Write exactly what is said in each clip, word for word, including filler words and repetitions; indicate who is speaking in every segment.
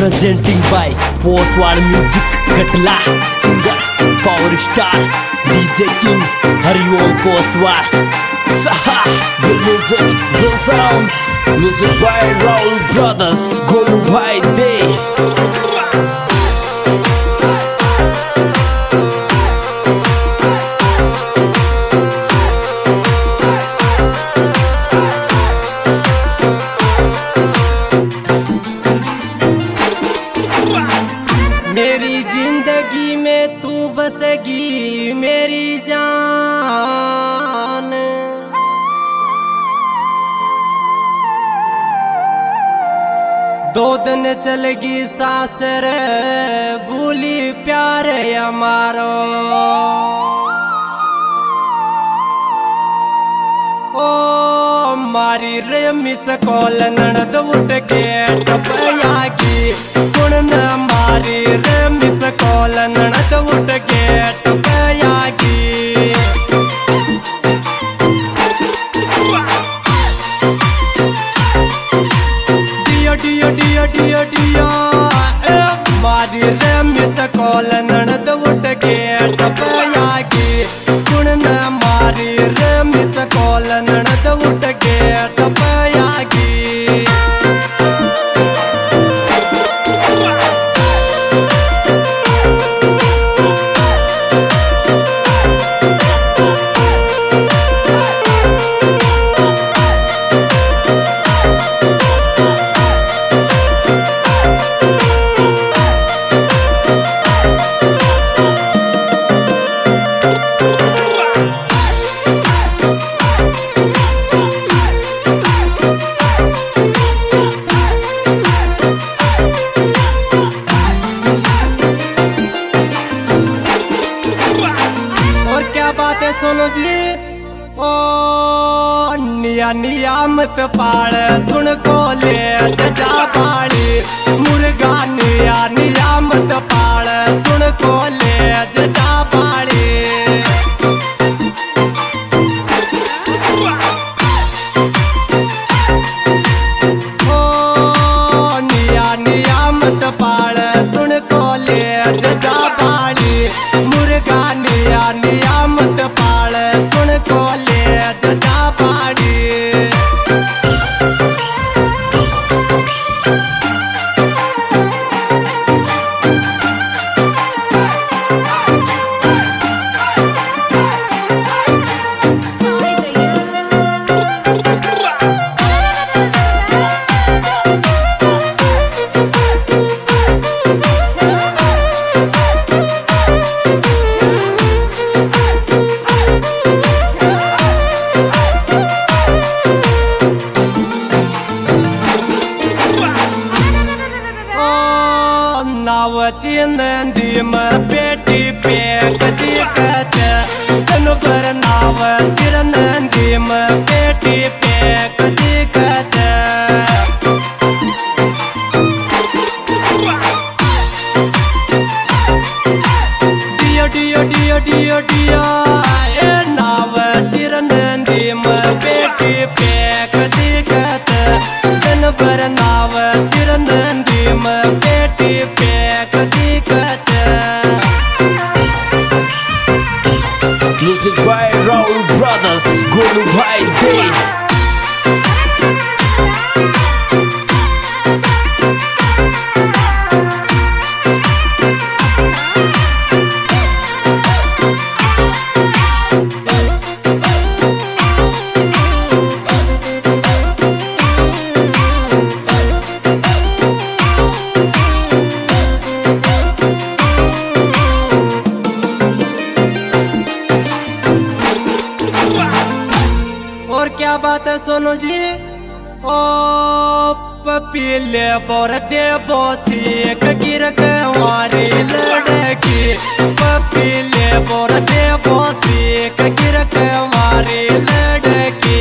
Speaker 1: presenting by Postwar Music Katla, singer Power Star D J King Hariom Postwar. Saha the music, the sounds, music by Raul Brothers, Golu Bhai Day.
Speaker 2: मेरी जिंदगी में तू बसेगी मेरी जान, दो दिन चलेगी सांस रे भूली प्यार हमारो। ओ मारी रे मिस कॉल ननद उठ के टपया की गुण न मारी रे मिस कॉल ननद उठ के टपया की। डियो डियो डियो डियो डियो ए मारी रे मिस कॉल ननद उठ के टपया की गुण न मारी रे मिस कॉल ननद उठ के टपया की। सुनो जी ओ निया नियामत पाल सुन को ले जा पाली मुर्गा निया नियामत पाल सुन को ले जा पाली। ओ निया नियामत पाल सुन को ले जा पाली मुर्गा निया नियामत पाल सुन को ले जा पाड़ी। नंदी में बेटी पे कदी कच तन पर नाव चिर नंदी में बेटी पे कदी कच। डियो डियो डियो डियो डियो ए नाव चिर नंदी में बेटी पे कदी कच तन पर नाव चिर नंदी में बेटी पे कदी कच।
Speaker 1: Music by Raul Brothers, Golu Bhai Day.
Speaker 2: और क्या बात है सोनू जी ओ पपीले बोर दे बोसी एक गिर के हमारी लड़की पपीले बोर दे बोसी एक गिर के हमारी लड़की।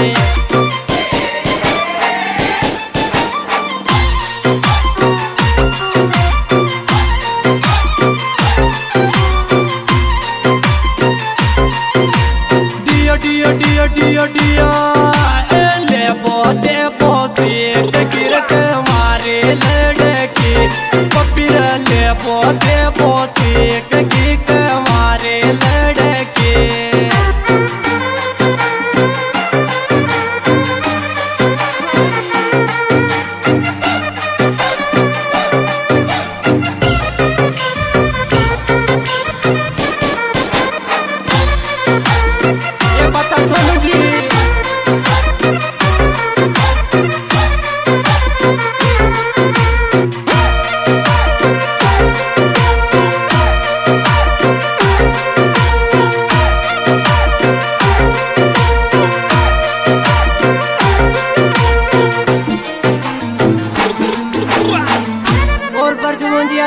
Speaker 2: डियो डियो डियो डियो डियो ले बो दे बो गिर के हमारे लड़की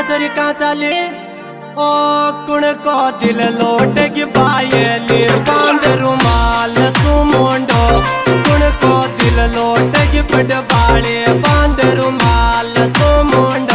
Speaker 2: नजर का चले ओ कुण को दिल लोट की पायली बांध रुमाल तू मोंडो कुण को दिल लोट की पट बाले बांध रुमाल तू मोंडो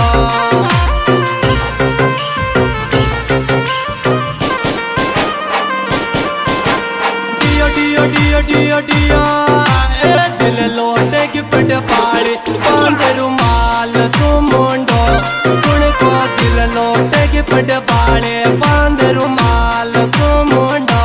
Speaker 2: डियो डियो डियो डियो डियो ए दिल लोट की पट बाले बांध रुमाल तू मोंडो कुण को दिल लोट की पट बाले बांध रुमाल तू मोंडो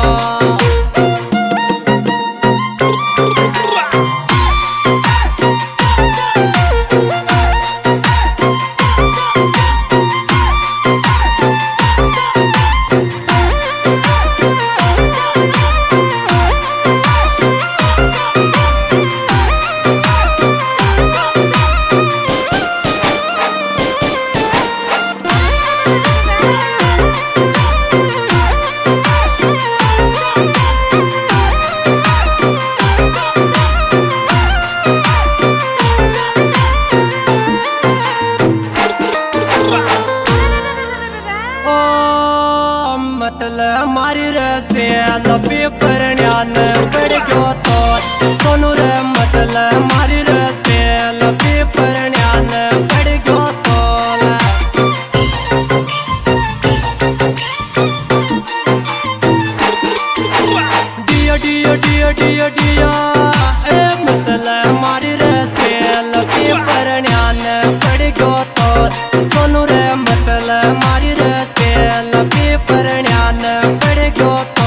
Speaker 2: मारी रसे लपी परण्यान पड़ गयो तो सोनू रे मतल मारी रसे लपी परण्यान पड़ गयो तो डियो डियो डियो डियो डियो ए मतल मारी रसे लपी परण्यान पड़ गयो तो सोनू रे मतल मारी रसे लपी परण्यान पड़ गयो तो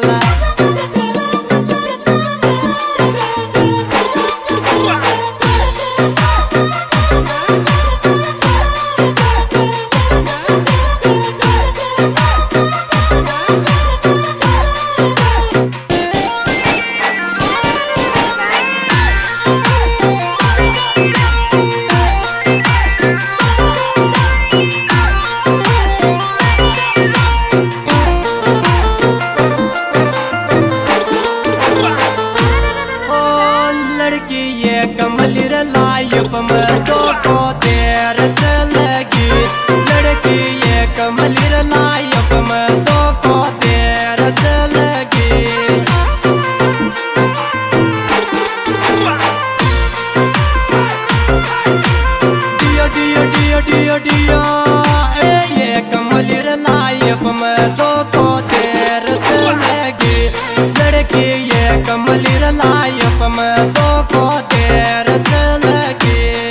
Speaker 2: कमली लाइफ में तो को देर चलेगी लड़की ये कमली लाइफ में तो को देर चलेगी डियो डियो डियो डियो डियो ए ये कमली लाइफ में तो को देर चलेगी लड़की ये कमली लाइफ में तो को देर चलेगी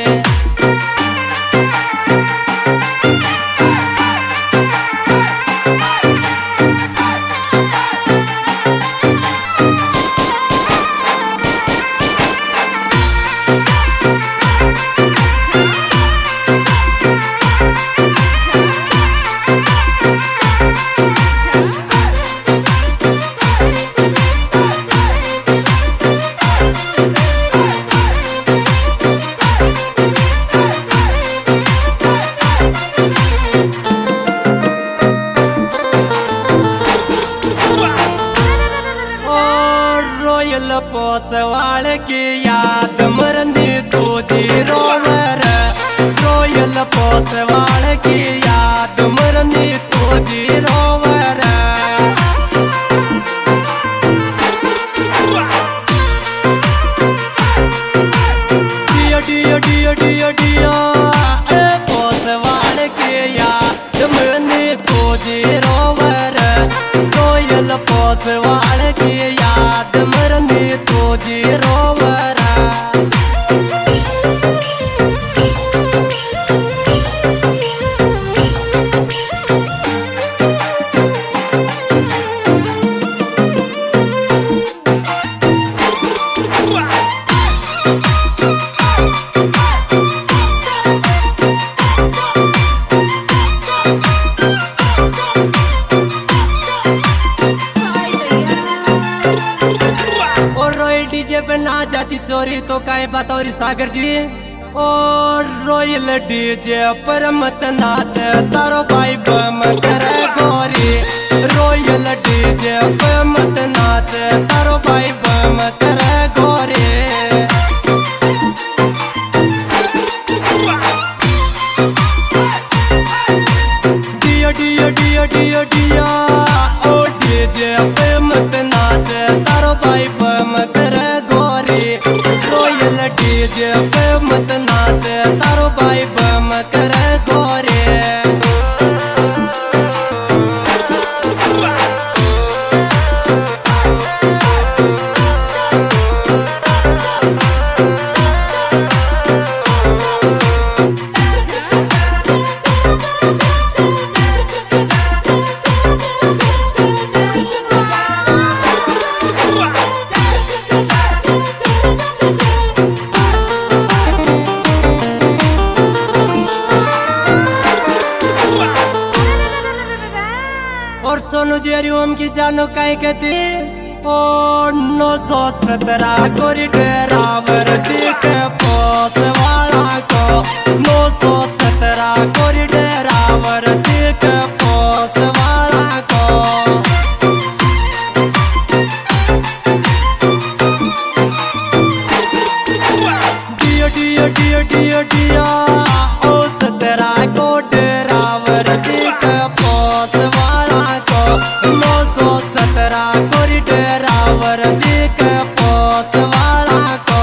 Speaker 2: पोसवाल की याद मरनी तुझी रोवर रोयल पोसवाल की याद मरनी तुझी रोवर डियो डियो डियो डियो डियो ए पोसवाल की याद मरनी तुझी रोवर रोयल पोसवाल की याद मरनी तुझी रोवर ना जाती चोरी तो काहे बतौरी सागर जी और रोयल डीजे पर मत नाच तारो भाई बम करे गोरी रोयल डीजे पर मत नाच तारो भाई बम करे गोरी डिया ओ डीजे पे मत नाच तारो भाई बम कर गोरी रोयल डीजे पे मत नाच तारो भाई बम कर गोरी और सोनू जेरी ओम की जानो काई कहती ओ नौ सौ सत्रह कोरी ड्राइवर दिख पोस वाला को नौ सौ सत्रह कोरी ड्राइवर दिख पोस वाला को डियो डियो डियो डियो डियो ओ सत्रह को ड्राइवर दिख पोस वाला नौ सौ सत्रह कोरी ड्राइवर दिख पोस वाला को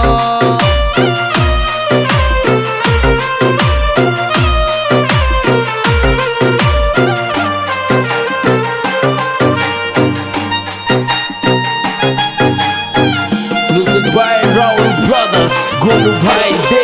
Speaker 1: music by Rahul brothers Golu भाई दे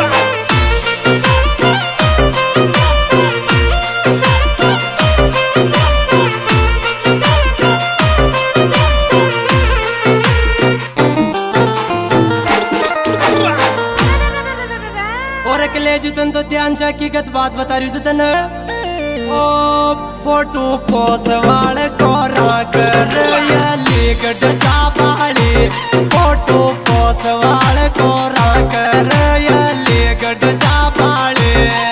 Speaker 2: ले जुतन तो ध्यान से हकीकत बात बता रही जुतन ओ फोटो पोस वाले कोरा कर या लेगड चापाली फोटो पोस वाले कोरा कर या लेगड चापाली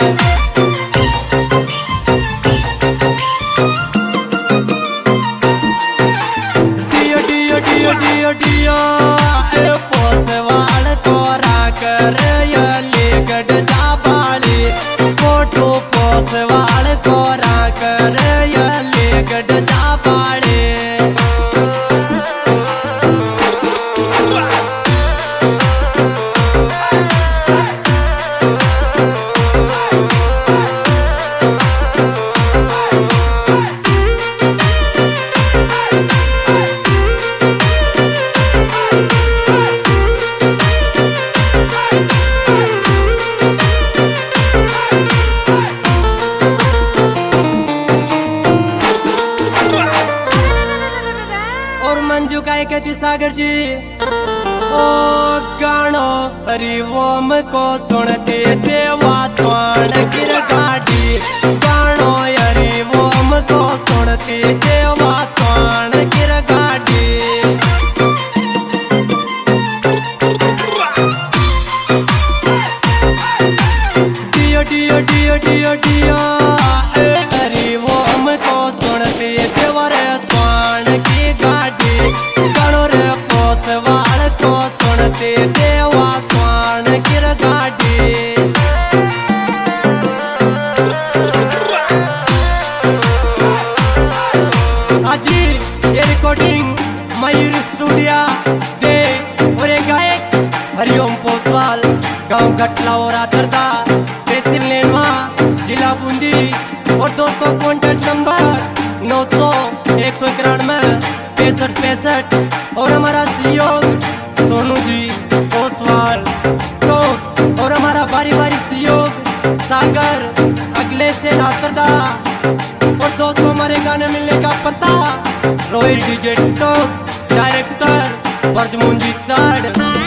Speaker 2: डियो डियो डियो डियो डियो पोस वाले कोरा कर या लेगड फोटो पोस वाल कोरा कर या लेगड चापाड़े कहती सागर जी ओ गानो हरिओम को सुनते देवा त्वाण गिर गाड़ी गानो हरिओम को सुनते देवा त्वाण गिर गाड़ी डियो डियो डियो डियो डियो हरिओम को सुनते देवर त्वाण की गाड़ी देवा त्वाण गिर गाड़ी अजी ये रिकॉर्डिंग मयूर स्टूडियो दे और एक गायक हरिओम पोसवाल गांव गटला और आतरदा तहसील नेनवा जिला बूंदी और दोस्तों कॉन्टेक्ट नंबर नौ सौ एक सौ इक्यानवे पैंसठ पैंसठ और हमारा सहयोग सोनू जी पोसवाल तो और हमारा बारी बारी सहयोग सागर अगले से नासरदा और दोस्तों हमारे गाने मिलने का पता रॉयल डीजे टॉप डायरेक्टर बरजमुंजी चाड़।